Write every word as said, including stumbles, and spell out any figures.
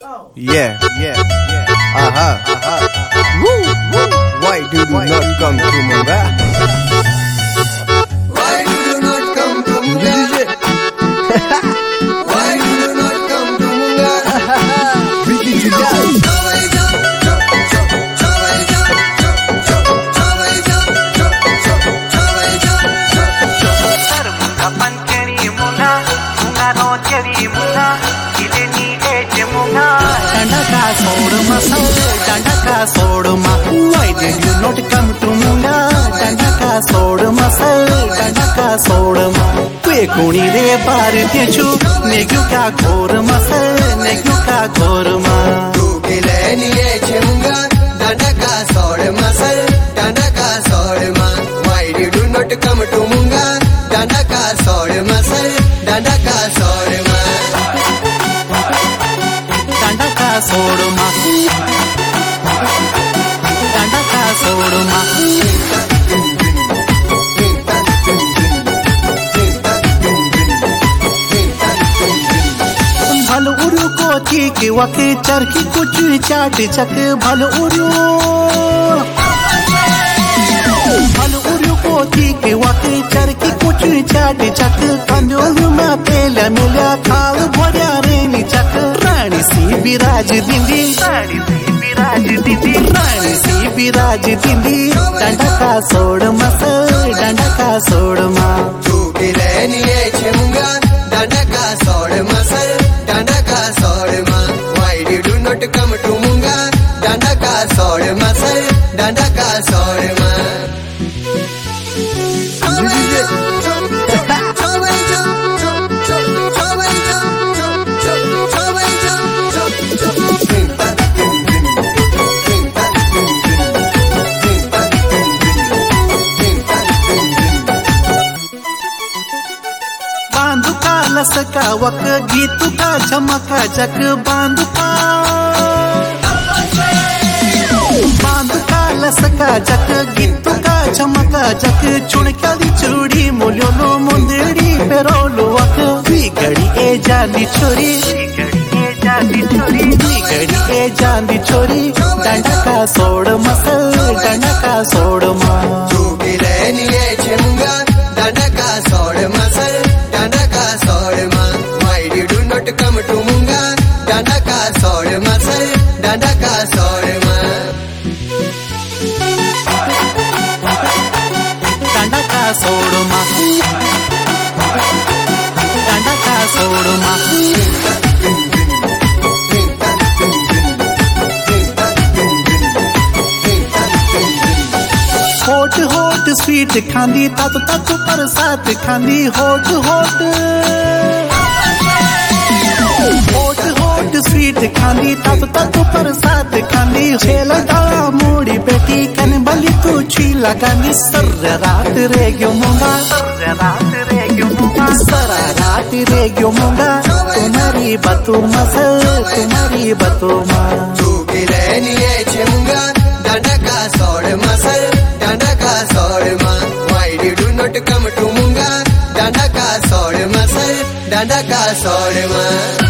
Yeah, yeah, yeah. Uh-huh, uh-huh. Woo, woo. Why do you not come to Munga? Why do you not come to Munga? Why do you not come to Munga? Vicky Jidal. Dandaka sodma sir, dandaka sodma. Why did you not come to Munga? Dandaka sodma sir, dandaka sodma. तू कोणी रे बार तेचू नेग्यू का घोरमा sir, नेग्यू का घोरमा. तू केले निये छे Munga, dandaka sodma sir, dandaka sodma. Why did you not come to Munga? Dandaka sodma sir, dandaka sodma. Dandaka sodma, dandaka sodma. भल उरु को ठीक वक चरखी कुछ चाट चक भल उरु भल उरु को ठीक वक चरखी कुछ चाट चक कंदोल में पेला मिला खाल भोरिया रेनी चक रानी सी बिराज दिंदी रानी सी बिराज दिंदी रानी सी बिराज दिंदी डंडका सोड़ मस डंडका सोड़ मा तू केले निये छे Munga, dandaka sodma sir, dandaka sodma. Why did you not come to Munga? Dandaka sodma sir, dandaka sodma. बांधु का लसका वक गीतु का झमका जक बांधु का बांधु का लसका जक गीतु का झमका जक चुणकली चूड़ी मुलोलो मुंदड़ी पेरोलो वक बिगड़ी ए जाली छोरी बिगड़ी ए जाली छोरी डंडका सोड़ मसल डंडका सोड़ माँ तू केले निये छे Munga, dandaka sodma sir, dandaka sodma. Why did you not come to Munga? Dandaka sodma sir, dandaka sodma. डंडका सोड़ माँ डंडका सोड़ माँ होट होट स्वीट खांदी तत तत पर साथ खांदी होट होट होट होट स्वीट खांदी तत तत पर साथ खांदी छेला डाला मूड़ी बेटी कन बली तू छी लगानी सर रात रे गयो मुंगा सर रात रे गयो मुंगा सर रात रे गयो मुंगा तुम्हारी बतू मसल तुम्हारी बतू माँ तू केले निये छे Munga, dandaka sodma sir, dandaka sodma. Why did you not come to Munga? Dandaka sodma sir, dandaka sodma.